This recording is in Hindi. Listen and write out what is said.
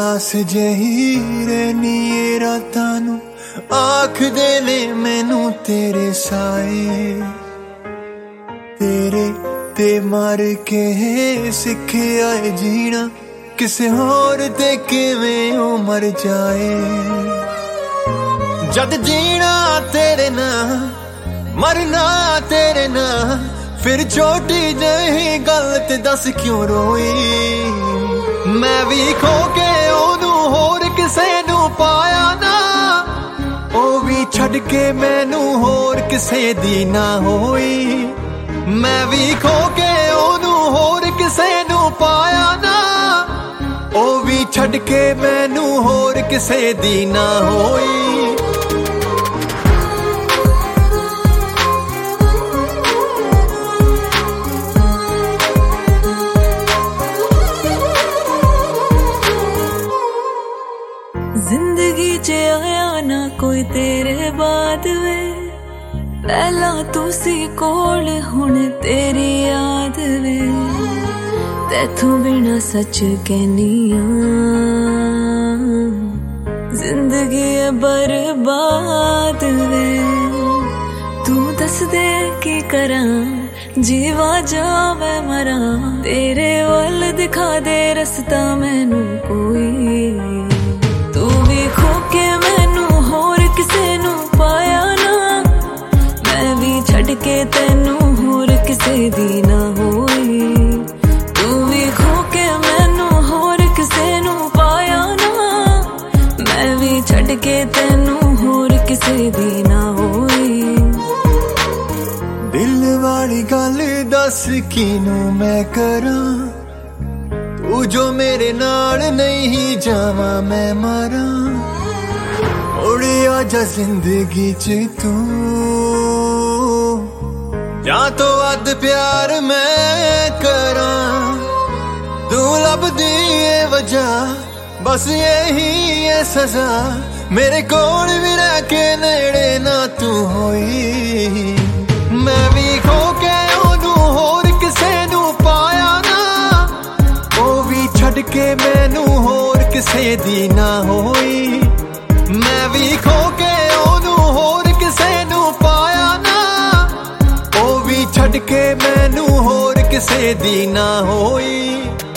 उदास जही रहनी रातां नू आख दे ने मैनू तेरे साए तेरे ते मार के सिखिया जीना किसे होर ते किवें ओ मर जाए जद जीना तेरे ना मरना तेरे ना फिर छोटी जही गल ते दस क्यों रोई मैं भी खो के ओनू होर किसे नू पाया ना ओ भी छड़ के मैनू होर किसे दी ना होई मैं भी खो के ओनू होर किसे नू पाया ना ओ भी छड़ के मैनू होर किसे दी ना होई जिंदगी च आया ना कोई तेरे बाद वे पहला तुसी कोल हुण तेरी याद वे तैथों बिना सच कहनिया जिंदगी है बर्बाद वे तू दस दे की करा जीवा जावे मरा तेरे वल दिखा दे रस्ता मैनू कोई खो के मैनू होर किसे नू पाया ना मैं भी छड़ के तैनू होर किसे दी ना होई तू भी खो के मैनू होर किसे नू पाया ना मैं भी छड़ के तैनू होर किसे दी ना होई दिल वाली गल दस किनू मैं करा तू जो मेरे नाल नहीं जावा मैं मरा उड़ी आजा जिंदगी च तू या तो अद प्यार मैं करा तू लभदी है वजह बस यही है सजा मेरे कोल भी रह के नेड़े ना तू होई मैं भी खो के ओनू होर किसे नू पाया ना ओ भी छड़ के मैनू होर किसे दी ना होई मैं भी खो के ओनू होर किसे नू पाया ना ओ भी छड़ के मैनू होर किसे दी ना होई